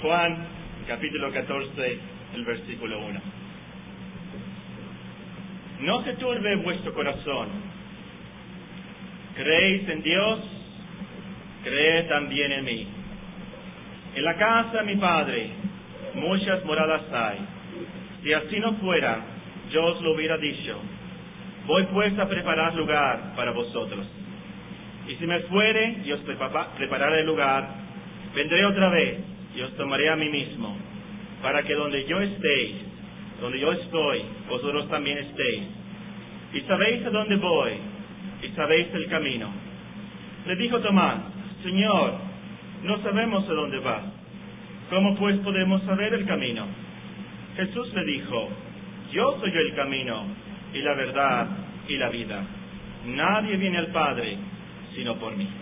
Juan, capítulo 14, el versículo 1. No se turbe vuestro corazón. Creéis en Dios, creed también en mí. En la casa de mi Padre muchas moradas hay. Si así no fuera, yo os lo hubiera dicho. Voy pues a preparar lugar para vosotros. Y si me fuere y os prepararé lugar, vendré otra vez y os tomaré a mí mismo, para que donde yo estéis, donde yo estoy, vosotros también estéis. Y sabéis a dónde voy, y sabéis el camino. Le dijo Tomás: Señor, no sabemos a dónde vas. ¿Cómo pues podemos saber el camino? Jesús le dijo: Yo soy el camino, y la verdad, y la vida. Nadie viene al Padre, sino por mí.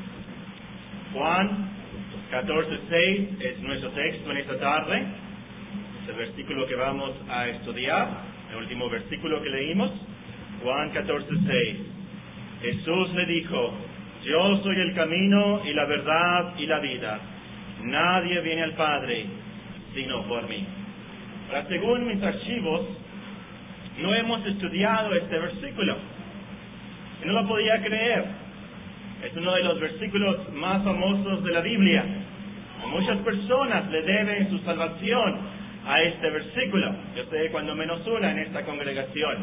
Juan 14:6 es nuestro texto en esta tarde. Es el versículo que vamos a estudiar, el último versículo que leímos. Juan 14:6. Jesús le dijo: Yo soy el camino y la verdad y la vida. Nadie viene al Padre sino por mí. Ahora, según mis archivos, no hemos estudiado este versículo. Y no lo podía creer. Es uno de los versículos más famosos de la Biblia. Muchas personas le deben su salvación a este versículo. Yo sé, cuando menos una en esta congregación.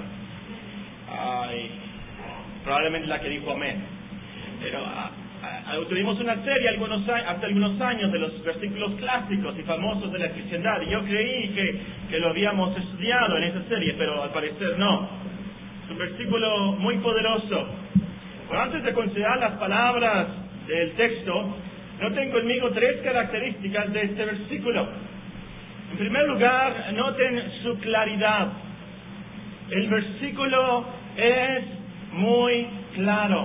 Probablemente la que dijo amén. Pero tuvimos una serie hace algunos años de los versículos clásicos y famosos de la cristiandad. Y yo creí que lo habíamos estudiado en esa serie, pero al parecer no. Es un versículo muy poderoso. Pero antes de considerar las palabras del texto, noten conmigo 3 características de este versículo. En primer lugar, noten su claridad. El versículo es muy claro.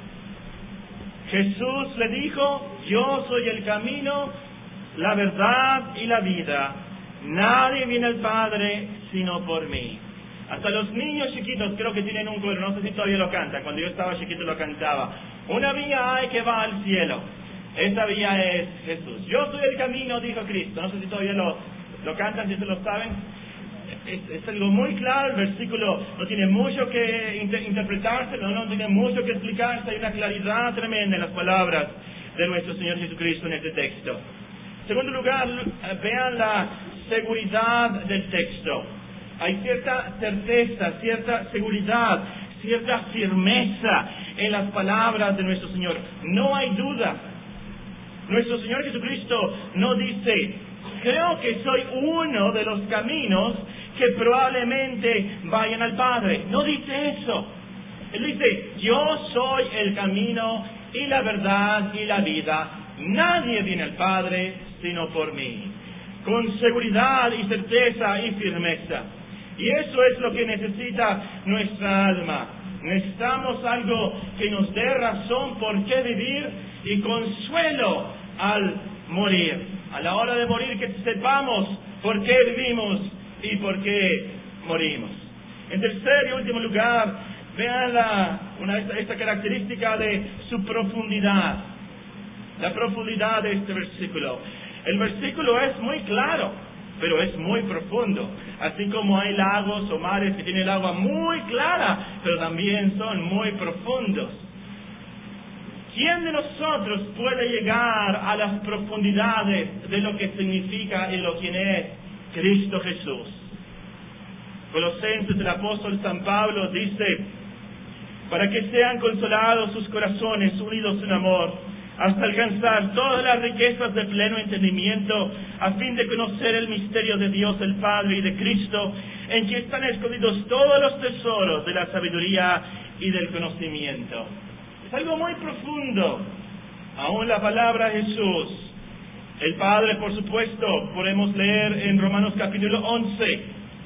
Jesús le dijo: Yo soy el camino, la verdad y la vida. Nadie viene al Padre sino por mí. Hasta los niños chiquitos creo que tienen un coro, no sé si todavía lo cantan. Cuando yo estaba chiquito lo cantaba. Una vía hay que va al cielo. Esa vía es Jesús. Yo soy el camino, dijo Cristo. No sé si todavía lo cantan, si se lo saben. Es algo muy claro, el versículo no tiene mucho que interpretarse, no tiene mucho que explicarse. Hay una claridad tremenda en las palabras de nuestro Señor Jesucristo en este texto. En segundo lugar, vean la seguridad del texto. Hay cierta certeza, cierta seguridad, cierta firmeza en las palabras de nuestro Señor. No hay duda. Nuestro Señor Jesucristo no dice: creo que soy uno de los caminos que probablemente vayan al Padre. No dice eso. Él dice: yo soy el camino y la verdad y la vida. Nadie viene al Padre sino por mí. Con seguridad y certeza y firmeza. Y eso es lo que necesita nuestra alma. Necesitamos algo que nos dé razón por qué vivir y consuelo al morir. A la hora de morir, que sepamos por qué vivimos y por qué morimos. En tercer y último lugar, vean esta característica de su profundidad. La profundidad de este versículo. El versículo es muy claro, pero es muy profundo. Así como hay lagos o mares que tienen el agua muy clara, pero también son muy profundos. ¿Quién de nosotros puede llegar a las profundidades de lo que significa y lo que es Cristo Jesús? Colosenses, el apóstol San Pablo dice: para que sean consolados sus corazones unidos en amor, hasta alcanzar todas las riquezas de pleno entendimiento, a fin de conocer el misterio de Dios el Padre y de Cristo, en que están escondidos todos los tesoros de la sabiduría y del conocimiento. Es algo muy profundo. Aún la palabra Jesús, el Padre, por supuesto, podemos leer en Romanos capítulo 11.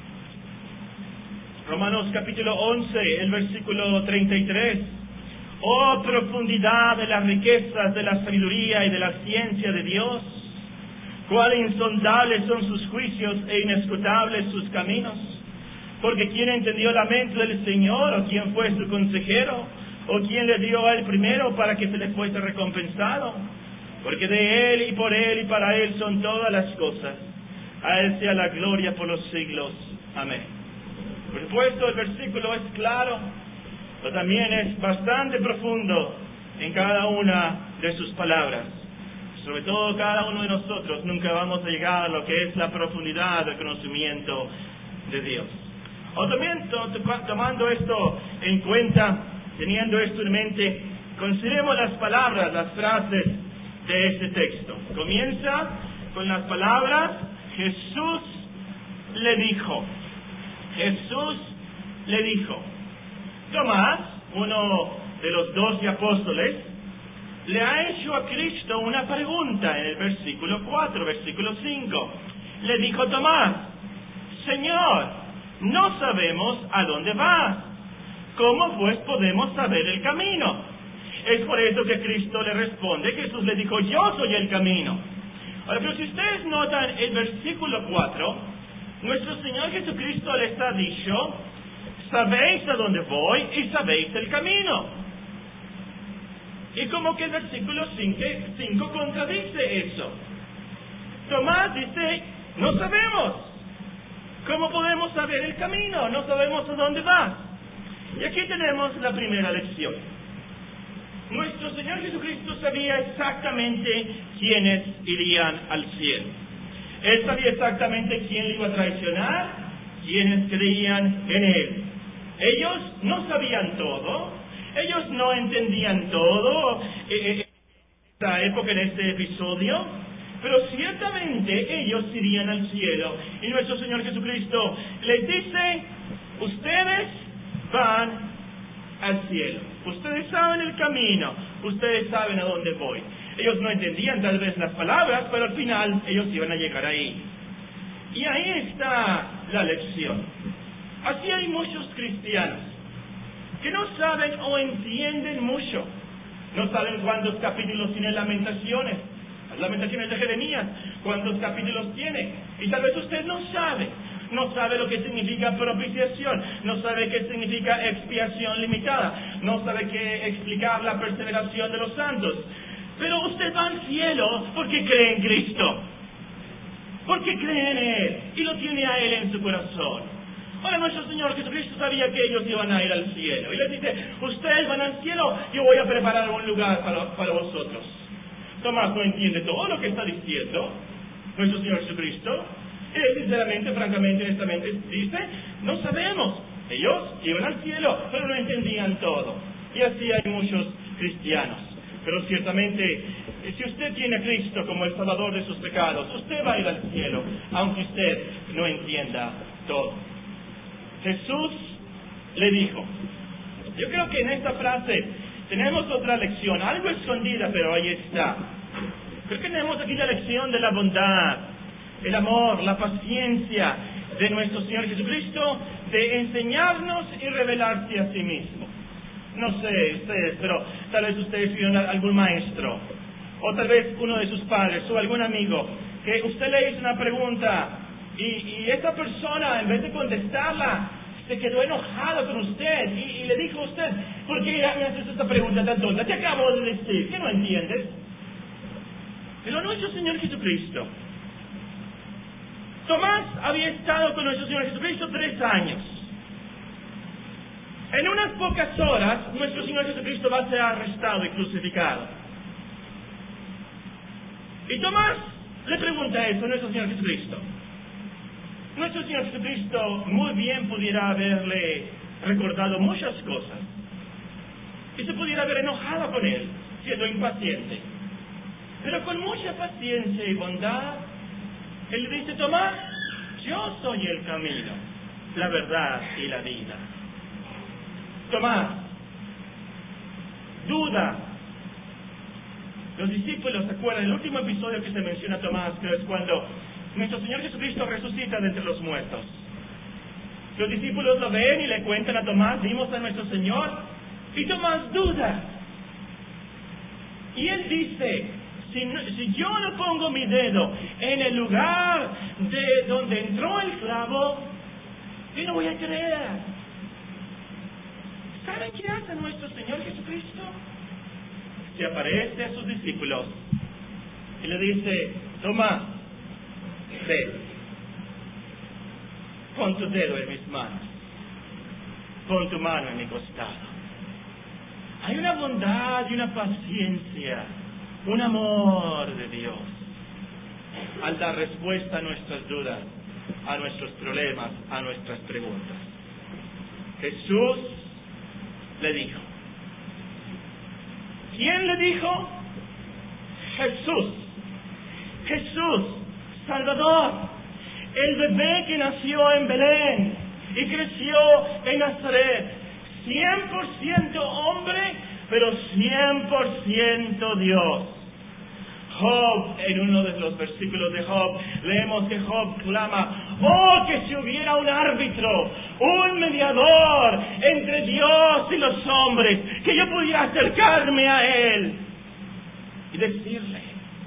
Romanos capítulo 11, el versículo 33. Oh profundidad de las riquezas de la sabiduría y de la ciencia de Dios. Cuán insondables son sus juicios e inescrutables sus caminos. Porque ¿quién entendió la mente del Señor? ¿O quién fue su consejero? ¿O quién le dio a él primero para que se le fuese recompensado? porque de Él y por Él y para Él son todas las cosas. A Él sea la gloria por los siglos. Amén. Por supuesto, el versículo es claro, pero también es bastante profundo en cada una de sus palabras. Sobre todo, cada uno de nosotros nunca vamos a llegar a lo que es la profundidad del conocimiento de Dios. O también, tomando esto en cuenta, teniendo esto en mente, consideremos las palabras, las frases de este texto. Comienza con las palabras: Jesús le dijo. Jesús le dijo. Tomás, uno de los 12 apóstoles, le ha hecho a Cristo una pregunta en el versículo 4, versículo 5. Le dijo Tomás: Señor, no sabemos a dónde vas. ¿Cómo pues podemos saber el camino? Es por eso que Cristo le responde. Jesús le dijo: yo soy el camino. Ahora, pero si ustedes notan el versículo 4, nuestro Señor Jesucristo les ha dicho: sabéis a dónde voy y sabéis el camino. Y como que el versículo 5 contradice eso. Tomás dice: no sabemos. ¿Cómo podemos saber el camino? No sabemos a dónde va. Y aquí tenemos la primera lección. Nuestro Señor Jesucristo sabía exactamente quiénes irían al cielo. Él sabía exactamente quién le iba a traicionar, quiénes creían en Él. Ellos no sabían todo, ellos no entendían todo en esta época, en este episodio, pero ciertamente ellos irían al cielo. Y nuestro Señor Jesucristo les dice: ustedes van al cielo, ustedes saben el camino, ustedes saben a dónde voy. Ellos no entendían tal vez las palabras, pero al final ellos iban a llegar ahí. Y ahí está la lección. Así hay muchos cristianos que no saben o entienden mucho. No saben cuántos capítulos tiene Lamentaciones. Las Lamentaciones de Jeremías, cuántos capítulos tiene. Y tal vez usted no sabe. No sabe lo que significa propiciación. No sabe qué significa expiación limitada. No sabe qué explicar la perseveración de los santos. Pero usted va al cielo porque cree en Cristo. Porque cree en Él. Y lo tiene a Él en su corazón. Ahora, nuestro Señor Jesucristo sabía que ellos iban a ir al cielo. Y les dice: ustedes van al cielo, yo voy a preparar un lugar para vosotros. Tomás no entiende todo lo que está diciendo nuestro Señor Jesucristo. Él sinceramente, francamente, honestamente dice: no sabemos. Ellos iban al cielo, pero no entendían todo. Y así hay muchos cristianos. Pero ciertamente, si usted tiene a Cristo como el Salvador de sus pecados, usted va a ir al cielo, aunque usted no entienda todo. Jesús le dijo. Yo creo que en esta frase tenemos otra lección, algo escondida, pero ahí está. Creo que tenemos aquí la lección de la bondad, el amor, la paciencia de nuestro Señor Jesucristo, de enseñarnos y revelarse a sí mismo. No sé ustedes, pero tal vez ustedes vieron algún maestro, o tal vez uno de sus padres, o algún amigo, que usted le hizo una pregunta, y esa persona, en vez de contestarla, se quedó enojado con usted, y le dijo a usted: ¿por qué me haces esta pregunta tan tonta? Te acabo de decir, ¿qué no entiendes? Pero nuestro Señor Jesucristo, Tomás había estado con nuestro Señor Jesucristo 3 años. En unas pocas horas, nuestro Señor Jesucristo va a ser arrestado y crucificado. Y Tomás le pregunta eso a nuestro Señor Jesucristo. Nuestro Señor Jesucristo muy bien pudiera haberle recordado muchas cosas. Y se pudiera haber enojado con él, siendo impaciente. Pero con mucha paciencia y bondad, Él le dice: Tomás, yo soy el camino, la verdad y la vida. Tomás, duda. Los discípulos, ¿se acuerdan? El último episodio que se menciona a Tomás, que es cuando nuestro Señor Jesucristo resucita de entre los muertos. Los discípulos lo ven y le cuentan a Tomás: vimos a nuestro Señor. Y Tomás duda. Y él dice: si yo no pongo mi dedo en el lugar de donde entró el clavo, yo no voy a creer. ¿Saben qué hace nuestro Señor Jesucristo? Se aparece a sus discípulos y le dice, toma, ve, pon tu dedo en mis manos, pon tu mano en mi costado. Hay una bondad y una paciencia, un amor de Dios al dar respuesta a nuestras dudas, a nuestros problemas, a nuestras preguntas. Jesús le dijo. ¿Quién le dijo? Jesús. Jesús, Salvador, el bebé que nació en Belén y creció en Nazaret, 100% hombre, pero 100% Dios. Job, en uno de los versículos de Job, leemos que Job clama, ¡oh, que si hubiera un árbitro, un mediador entre Dios y los hombres, que yo pudiera acercarme a Él y decirle!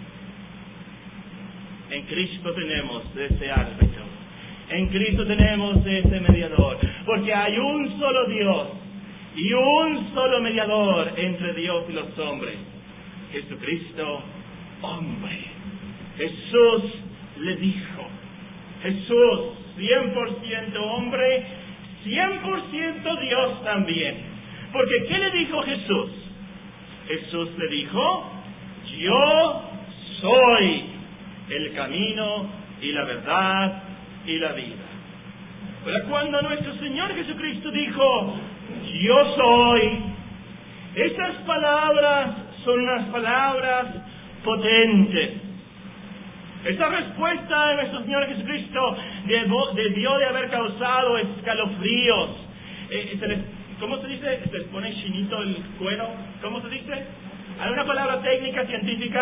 En Cristo tenemos ese árbitro, en Cristo tenemos ese mediador, porque hay un solo Dios y un solo mediador entre Dios y los hombres, Jesucristo, hombre. Jesús le dijo, Jesús, 100% hombre, 100% Dios también. Porque ¿qué le dijo Jesús? Jesús le dijo, yo soy el camino y la verdad y la vida. Pero cuando nuestro Señor Jesucristo dijo, yo soy, esas palabras son unas palabras potentes. Esa respuesta de nuestro Señor Jesucristo debió de haber causado escalofríos. ¿Cómo se dice? ¿Se les pone chinito el cuero? ¿Cómo se dice? ¿Hay una palabra técnica científica?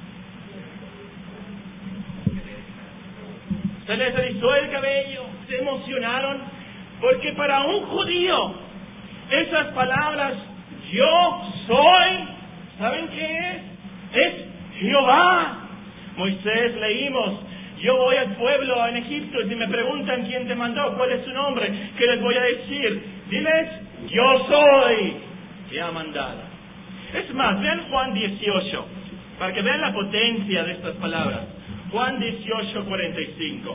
Se les erizó el cabello, se emocionaron, porque para un judío esas palabras, yo soy, ¿saben qué es? Es Jehová. Moisés leímos, yo voy al pueblo en Egipto y si me preguntan quién te mandó, cuál es su nombre, ¿qué les voy a decir? Diles, yo soy, que ha mandado. Es más, vean Juan 18, para que vean la potencia de estas palabras. Juan 18, 45.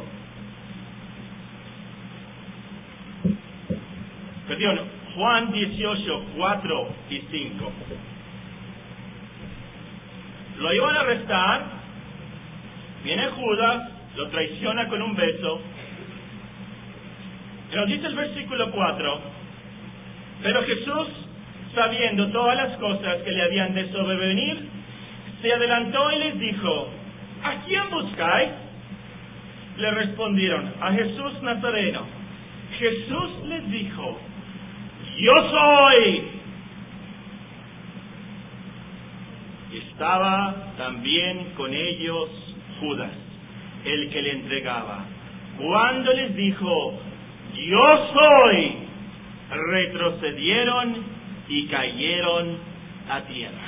Perdón, Juan 18, 4 y 5. Lo iban a arrestar, viene Judas, lo traiciona con un beso, y nos dice el versículo 4, pero Jesús, sabiendo todas las cosas que le habían de sobrevenir, se adelantó y les dijo, ¿a quién buscáis? Le respondieron, a Jesús Nazareno. Jesús les dijo, yo soy. Y estaba también con ellos Judas, el que le entregaba. Cuando les dijo, yo soy, retrocedieron y cayeron a tierra.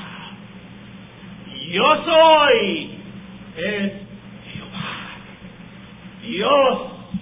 Yo soy es Jehová, Dios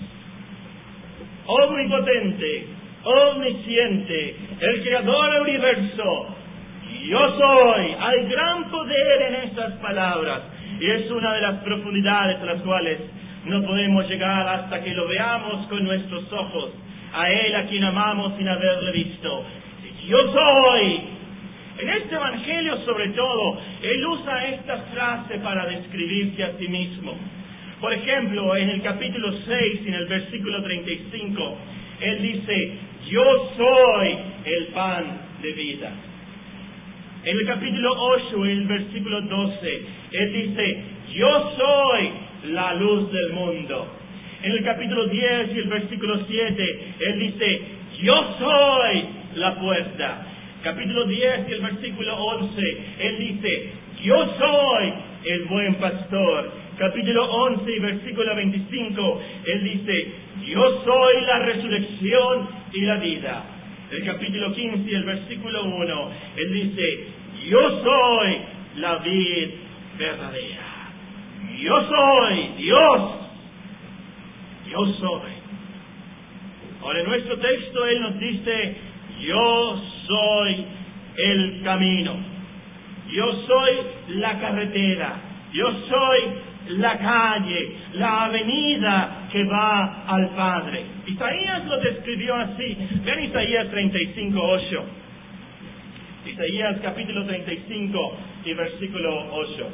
omnipotente, omnisciente, el creador del universo. Yo soy. Hay gran poder en estas palabras y es una de las profundidades a las cuales no podemos llegar hasta que lo veamos con nuestros ojos, a Él a quien amamos sin haberle visto. Yo soy. En este evangelio, sobre todo, Él usa esta frase para describirse a sí mismo. Por ejemplo, en el capítulo 6, en el versículo 35, Él dice, yo soy el pan de vida. En el capítulo 8, en el versículo 12, Él dice, yo soy la luz del mundo. En el capítulo 10 y el versículo 7, Él dice, yo soy la puerta. Capítulo 10 y el versículo 11, Él dice, yo soy el buen pastor. Capítulo 11 y versículo 25, Él dice, yo soy la resurrección y la vida. El capítulo 15 y el versículo 1, Él dice, yo soy la vid verdadera. Yo soy Dios. Yo soy. Ahora en nuestro texto Él nos dice, yo soy el camino. Yo soy la carretera. Yo soy la calle, la avenida que va al Padre. Isaías lo describió así. Vean Isaías 35:8. Isaías capítulo 35 y versículo 8.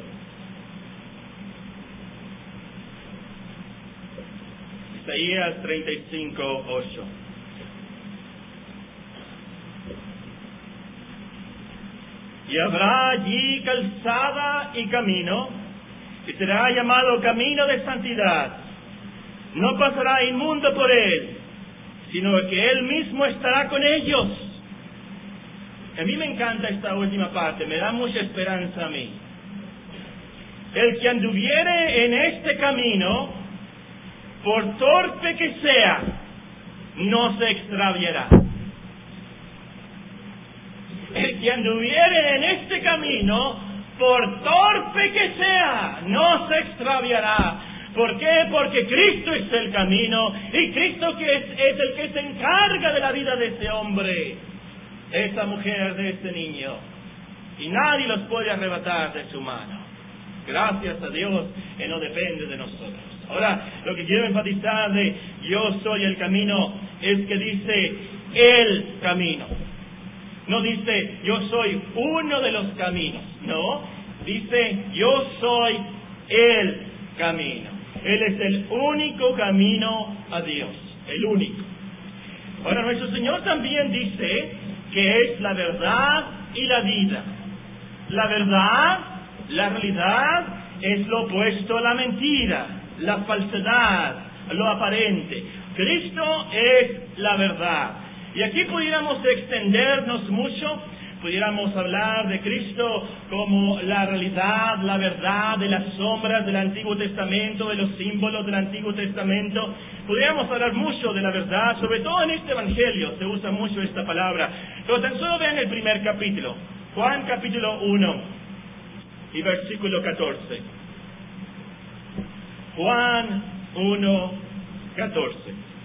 Isaías 35:8. Y habrá allí calzada y camino, y será llamado camino de santidad. No pasará inmundo por él, sino que él mismo estará con ellos. A mí me encanta esta última parte, me da mucha esperanza a mí. El que anduviere en este camino, por torpe que sea, no se extraviará. El que anduviere en este camino, por torpe que sea, no se extraviará. ¿Por qué? Porque Cristo es el camino, y Cristo que es el que se encarga de la vida de ese hombre, de esa mujer, de ese niño. Y nadie los puede arrebatar de su mano. Gracias a Dios que no depende de nosotros. Ahora, lo que quiero enfatizar de yo soy el camino es que dice el camino. No dice yo soy uno de los caminos. No, dice yo soy el camino. Él es el único camino a Dios. El único. Ahora, nuestro Señor también dice que es la verdad y la vida. La verdad, la realidad, es lo opuesto a la mentira, la falsedad, lo aparente. Cristo es la verdad. Y aquí pudiéramos extendernos mucho, pudiéramos hablar de Cristo como la realidad, la verdad, de las sombras del Antiguo Testamento, de los símbolos del Antiguo Testamento. Pudiéramos hablar mucho de la verdad, sobre todo en este Evangelio se usa mucho esta palabra. Pero tan solo vean el primer capítulo, Juan capítulo 1 y versículo 14. Juan 1, 14.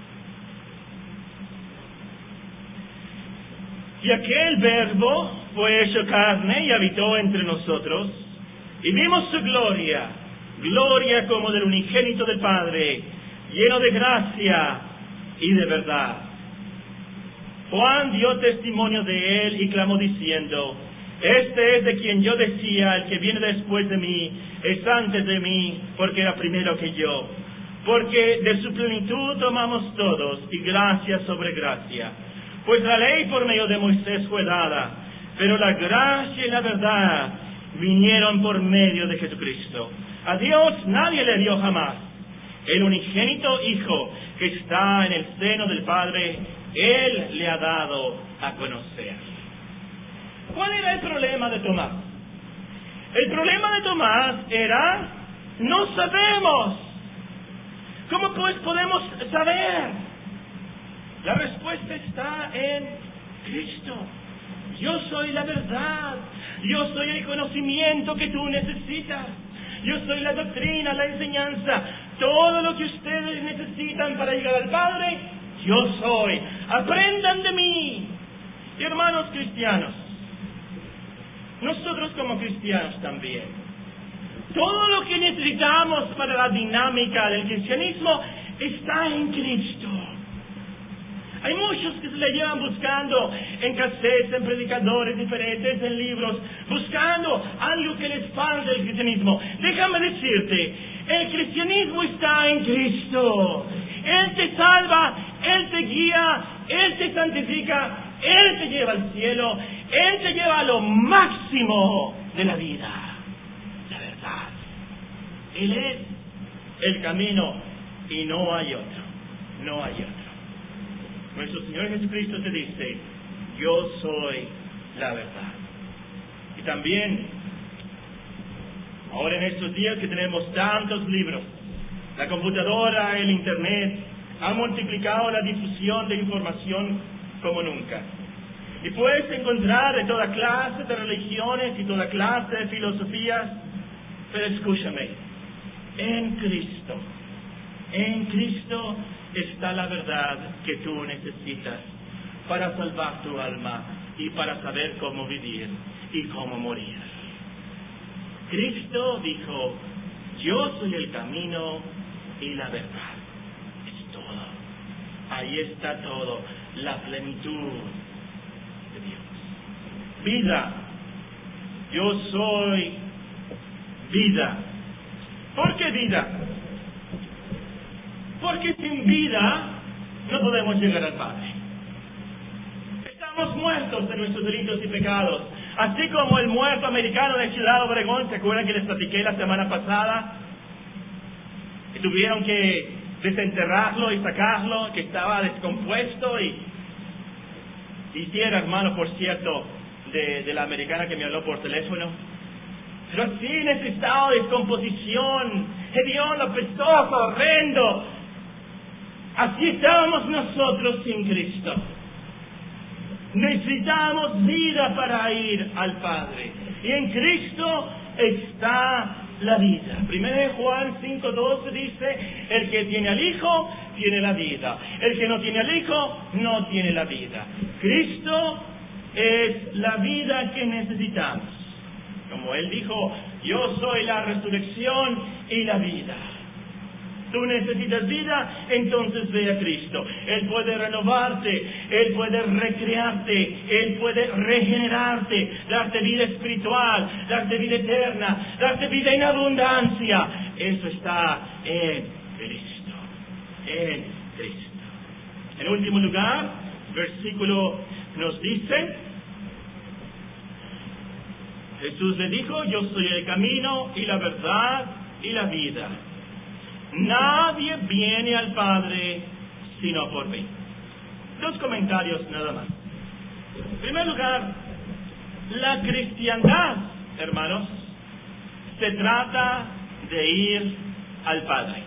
Y aquel Verbo fue hecho carne y habitó entre nosotros, y vimos su gloria, gloria como del unigénito del Padre, lleno de gracia y de verdad. Juan dio testimonio de él y clamó diciendo: este es de quien yo decía, el que viene después de mí es antes de mí, porque era primero que yo. Porque de su plenitud tomamos todos, y gracia sobre gracia. Pues la ley por medio de Moisés fue dada, pero la gracia y la verdad vinieron por medio de Jesucristo. A Dios nadie le dio jamás. El unigénito Hijo que está en el seno del Padre, Él le ha dado a conocer. ¿Cuál era el problema de Tomás? El problema de Tomás era: no sabemos. ¿Cómo pues podemos saber? La respuesta está en Cristo. Yo soy la verdad. Yo soy el conocimiento que tú necesitas. Yo soy la doctrina, la enseñanza. Todo lo que ustedes necesitan para llegar al Padre, yo soy. Aprendan de mí. Y hermanos cristianos, nosotros como cristianos también, todo lo que necesitamos para la dinámica del cristianismo está en Cristo. Hay muchos que se le llevan buscando en cassettes, en predicadores diferentes, en libros, buscando algo que les falta del cristianismo. Déjame decirte, el cristianismo está en Cristo. Él te salva, Él te guía, Él te santifica, Él te lleva al cielo, Él te lleva a lo máximo de la vida, la verdad. Él es el camino y no hay otro, no hay otro. Nuestro Señor Jesucristo te dice: yo soy la verdad. Y también, ahora en estos días que tenemos tantos libros, la computadora, el internet, han multiplicado la difusión de información como nunca. Y puedes encontrar de toda clase de religiones y toda clase de filosofías, pero escúchame, en Cristo está la verdad que tú necesitas para salvar tu alma y para saber cómo vivir y cómo morir. Cristo dijo, yo soy el camino y la verdad. Es todo. Ahí está todo, la plenitud de Dios. Vida. Yo soy vida. ¿Por qué vida? Porque sin vida no podemos llegar al Padre. Estamos muertos de nuestros delitos y pecados. Así como el muerto americano de Ciudad Obregón, ¿se acuerdan que les platiqué la semana pasada? Que tuvieron que desenterrarlo y sacarlo, que estaba descompuesto y sí era hermano, por cierto, de la americana que me habló por teléfono. Pero así en ese estado de descomposición, hediondo, apestoso, horrendo, así estábamos nosotros sin Cristo. Necesitamos vida para ir al Padre. Y en Cristo está la vida. 1 Juan 5:12 dice, el que tiene al Hijo, tiene la vida. El que no tiene al Hijo, no tiene la vida. Cristo es la vida que necesitamos. Como Él dijo, yo soy la resurrección y la vida. Tú necesitas vida, entonces ve a Cristo. Él puede renovarte, Él puede recrearte, Él puede regenerarte, darte vida espiritual, darte vida eterna, darte vida en abundancia. Eso está en Cristo, en Cristo. En último lugar, versículo nos dice, Jesús le dijo, yo soy el camino y la verdad y la vida. Nadie viene al Padre sino por mí. 2 comentarios nada más. En primer lugar, la cristiandad, hermanos, se trata de ir al Padre.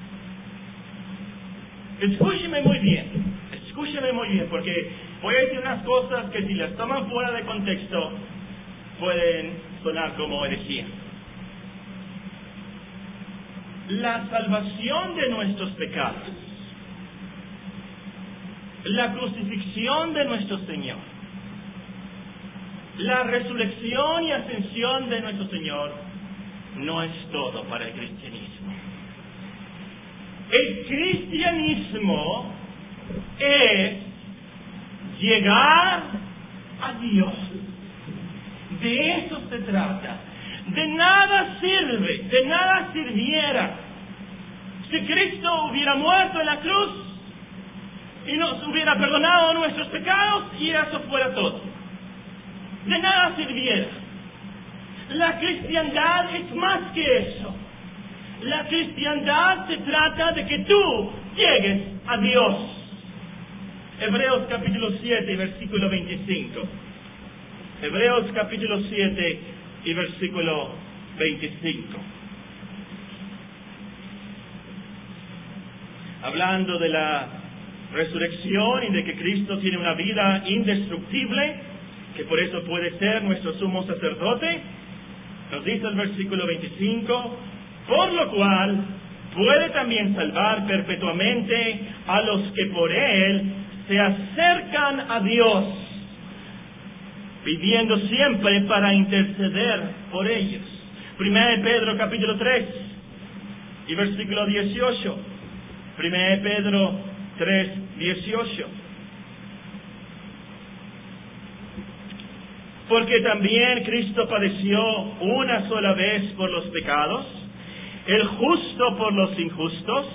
Escúcheme muy bien, porque voy a decir unas cosas que si las toman fuera de contexto, pueden sonar como herejía. La salvación de nuestros pecados, la crucifixión de nuestro Señor, la resurrección y ascensión de nuestro Señor, no es todo para el cristianismo. El cristianismo es llegar a Dios. De eso se trata. De nada sirve, de nada sirviera si Cristo hubiera muerto en la cruz y nos hubiera perdonado nuestros pecados y eso fuera todo. De nada sirviera. La cristiandad es más que eso. La cristiandad se trata de que tú llegues a Dios. Hebreos capítulo 7, versículo 25. Hebreos capítulo 7 y versículo 25. Hablando de la resurrección y de que Cristo tiene una vida indestructible, que por eso puede ser nuestro sumo sacerdote, nos dice el versículo 25, por lo cual puede también salvar perpetuamente a los que por Él se acercan a Dios, pidiendo siempre para interceder por ellos. 1 Pedro capítulo 3 y versículo 18. 1 Pedro 3, 18. Porque también Cristo padeció una sola vez por los pecados, el justo por los injustos,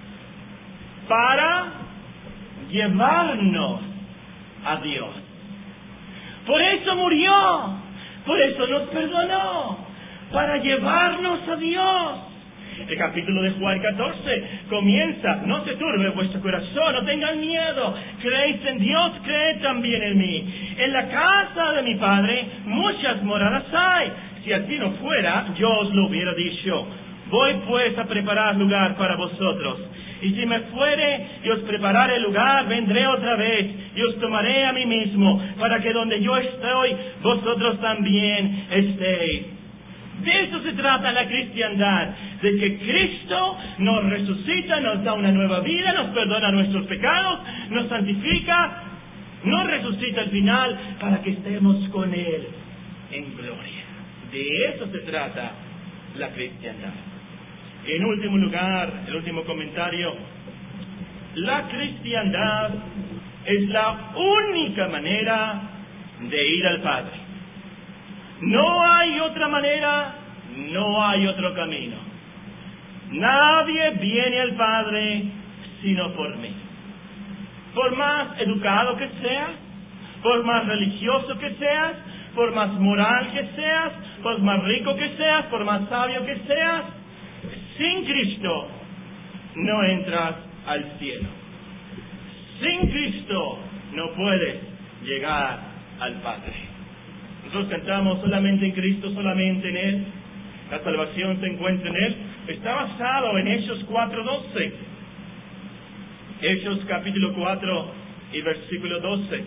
para llevarnos a Dios. Por eso murió, por eso nos perdonó, para llevarnos a Dios. El capítulo de Juan 14 comienza, no se turbe vuestro corazón, no tengan miedo, creéis en Dios, creed también en mí. En la casa de mi Padre muchas moradas hay, si así no fuera, yo os lo hubiera dicho. Voy pues a preparar lugar para vosotros. Y si me fuere y os preparare lugar, vendré otra vez y os tomaré a mí mismo, para que donde yo estoy, vosotros también estéis. De eso se trata la cristiandad, de que Cristo nos resucita, nos da una nueva vida, nos perdona nuestros pecados, nos santifica, nos resucita al final para que estemos con Él en gloria. De eso se trata la cristiandad. En último lugar, el último comentario, la cristiandad es la única manera de ir al Padre. No hay otra manera, no hay otro camino. Nadie viene al Padre sino por mí. Por más educado que seas, por más religioso que seas, por más moral que seas, por más rico que seas, por más sabio que seas, sin Cristo no entras al cielo. Sin Cristo no puedes llegar al Padre. Nosotros cantamos solamente en Cristo, solamente en Él. La salvación se encuentra en Él. Está basado en Hechos 4:12. Hechos capítulo 4 y versículo 12.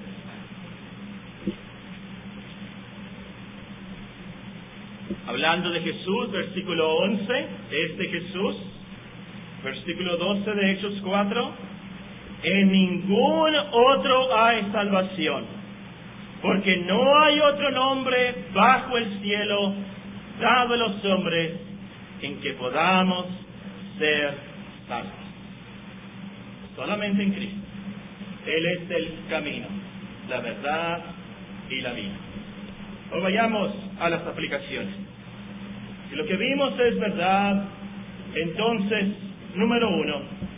Hablando de Jesús, versículo 11, Jesús, versículo 12 de Hechos 4, en ningún otro hay salvación, porque no hay otro nombre bajo el cielo dado a los hombres en que podamos ser salvos. Solamente en Cristo. Él es el camino, la verdad y la vida. Ahora vayamos a las aplicaciones. Si lo que vimos es verdad, entonces, número 1,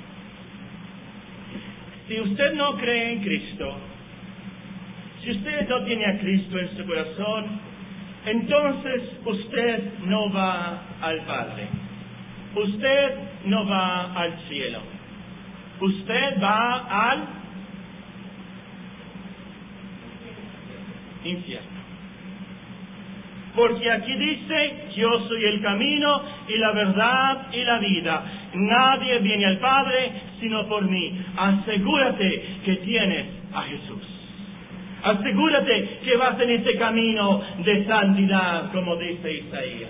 si usted no cree en Cristo, si usted no tiene a Cristo en su corazón, entonces usted no va al Padre. Usted no va al cielo. Usted va al infierno. Porque aquí dice, yo soy el camino y la verdad y la vida. Nadie viene al Padre sino por mí. Asegúrate que tienes a Jesús. Asegúrate que vas en ese camino de santidad, como dice Isaías.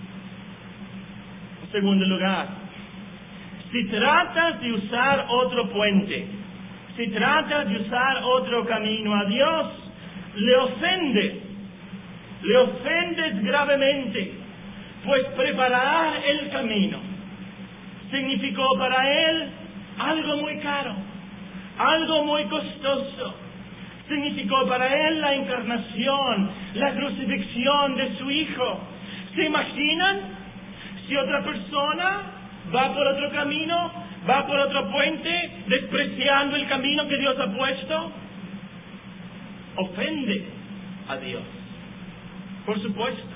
En segundo lugar, si tratas de usar otro puente, si tratas de usar otro camino a Dios, le ofendes gravemente, pues preparar el camino significó para Él algo muy caro, algo muy costoso. Significó para Él la encarnación, la crucifixión de su Hijo. ¿Se imaginan si otra persona va por otro camino, va por otro puente, despreciando el camino que Dios ha puesto? Ofende a Dios, por supuesto.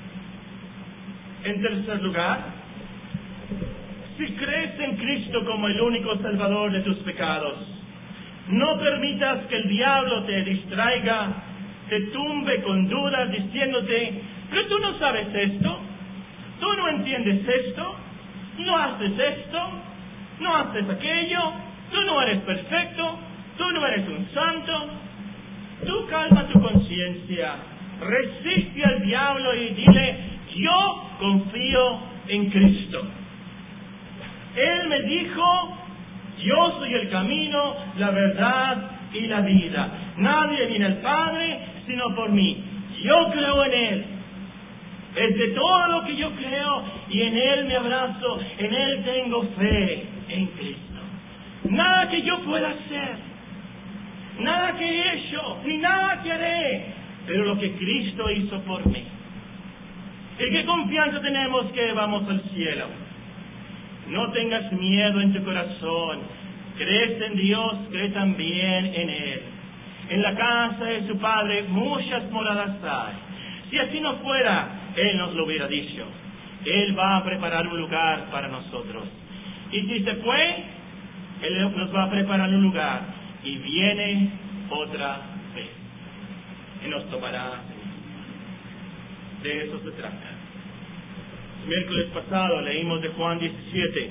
En tercer lugar, si crees en Cristo como el único salvador de tus pecados, no permitas que el diablo te distraiga, te tumbe con dudas diciéndote, pero tú no sabes esto, tú no entiendes esto, no haces esto, no haces aquello, tú no eres perfecto, tú no eres un santo. Tú calma tu conciencia, resiste al diablo y dile, yo confío en Cristo. Él me dijo, yo soy el camino, la verdad y la vida. Nadie viene al Padre sino por mí. Yo creo en Él. Es de todo lo que yo creo y en Él me abrazo, en Él tengo fe en Cristo. Nada que yo pueda hacer, nada que he hecho, ni nada que haré, pero lo que Cristo hizo por mí. ¿Y qué confianza tenemos que vamos al cielo? No tengas miedo en tu corazón. Crees en Dios, cree también en Él. En la casa de su Padre muchas moradas hay. Si así no fuera, Él nos lo hubiera dicho. Él va a preparar un lugar para nosotros. Y si se fue, Él nos va a preparar un lugar. Y viene otra vez. Y nos tomará. De eso se trata. El miércoles pasado leímos de Juan 17.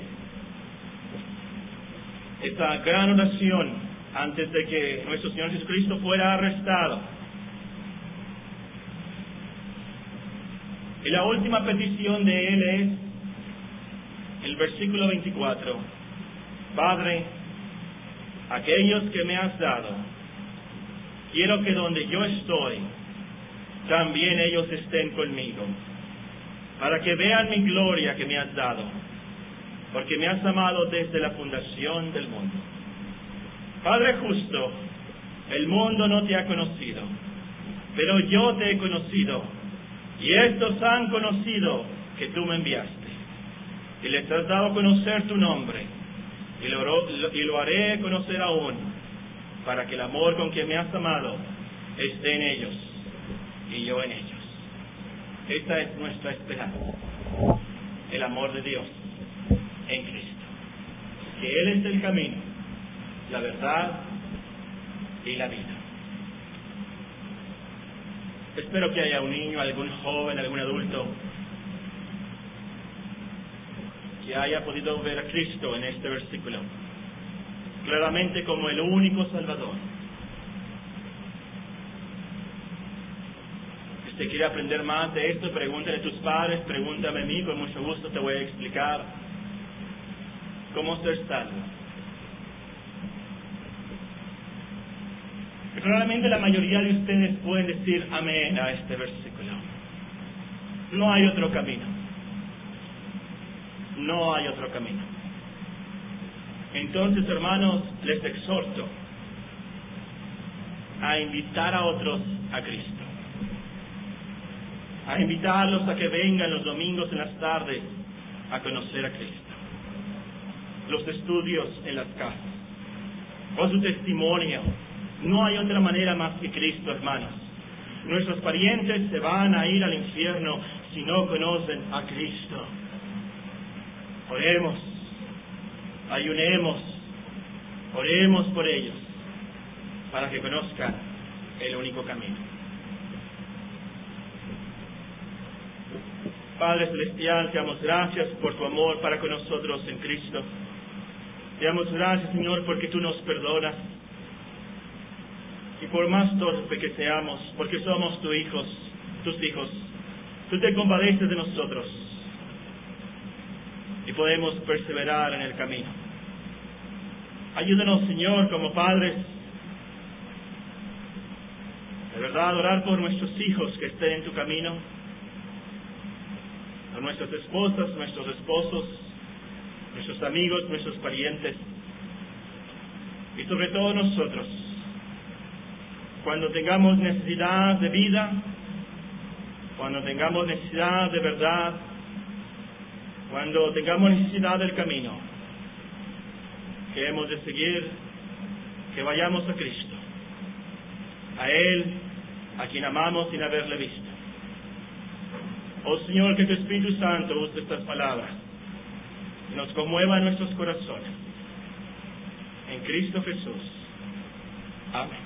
Esta gran oración antes de que nuestro Señor Jesucristo fuera arrestado. Y la última petición de Él es el versículo 24. Padre, aquellos que me has dado, quiero que donde yo estoy, también ellos estén conmigo, para que vean mi gloria que me has dado, porque me has amado desde la fundación del mundo. Padre justo, el mundo no te ha conocido, pero yo te he conocido, y estos han conocido que tú me enviaste, y les has dado a conocer tu nombre, y lo haré conocer aún, para que el amor con que me has amado esté en ellos, y yo en ellos. Esta es nuestra esperanza, el amor de Dios en Cristo, que Él es el camino, la verdad y la vida. Espero que haya un niño, algún joven, algún adulto que haya podido ver a Cristo en este versículo claramente como el único Salvador. Si quiere aprender más de esto, pregúntale a tus padres, pregúntame a mí, con mucho gusto te voy a explicar cómo ser salvo. Probablemente la mayoría de ustedes pueden decir amén a este versículo. No hay otro camino. No hay otro camino. Entonces, hermanos, les exhorto a invitar a otros a Cristo. A invitarlos a que vengan los domingos en las tardes a conocer a Cristo. Los estudios en las casas, con su testimonio. No hay otra manera más que Cristo, hermanos. Nuestros parientes se van a ir al infierno si no conocen a Cristo. Oremos, ayunemos, oremos por ellos, para que conozcan el único camino. Padre Celestial, te damos gracias por tu amor para con nosotros en Cristo. Te damos gracias, Señor, porque tú nos perdonas. Y por más torpe que seamos, porque somos tus hijos, tú te compadeces de nosotros. Y podemos perseverar en el camino. Ayúdanos, Señor, como padres, de verdad, orar por nuestros hijos que estén en tu camino, por nuestras esposas, nuestros esposos, nuestros amigos, nuestros parientes, y sobre todo nosotros, cuando tengamos necesidad de vida, cuando tengamos necesidad de verdad, cuando tengamos necesidad del camino que hemos de seguir, que vayamos a Cristo, a Él, a quien amamos sin haberle visto. Oh Señor, que tu Espíritu Santo use estas palabras y nos conmueva en nuestros corazones. En Cristo Jesús. Amén.